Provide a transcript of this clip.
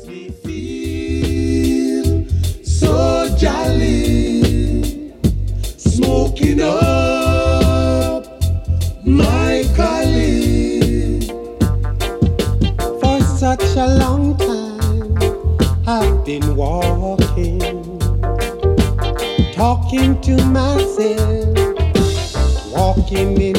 me feel so jolly, smoking up my collie. For such a long time I've been walking, talking to myself, walking in